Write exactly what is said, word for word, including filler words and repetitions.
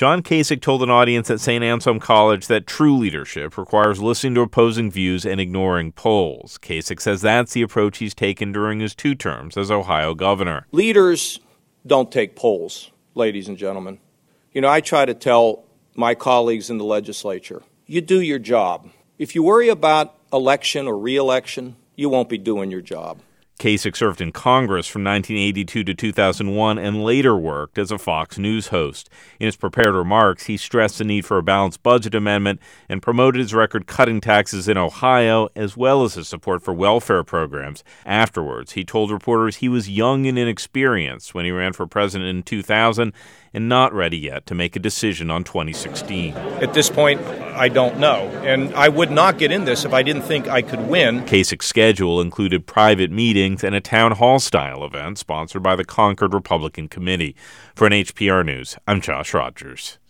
John Kasich told an audience at Saint Anselm College that true leadership requires listening to opposing views and ignoring polls. Kasich says that's the approach he's taken during his two terms as Ohio governor. Leaders don't take polls, ladies and gentlemen. You know, I try to tell my colleagues in the legislature, you do your job. If you worry about election or re-election, you won't be doing your job. Kasich served in Congress from nineteen eighty-two to two thousand one and later worked as a Fox News host. In his prepared remarks, he stressed the need for a balanced budget amendment and promoted his record cutting taxes in Ohio, as well as his support for welfare programs. Afterwards, he told reporters he was young and inexperienced when he ran for president in two thousand and not ready yet to make a decision on twenty sixteen. At this point, I don't know, and I would not get in this if I didn't think I could win. Kasich's schedule included private meetings and a town hall-style event sponsored by the Concord Republican Committee. For N H P R News, I'm Josh Rogers.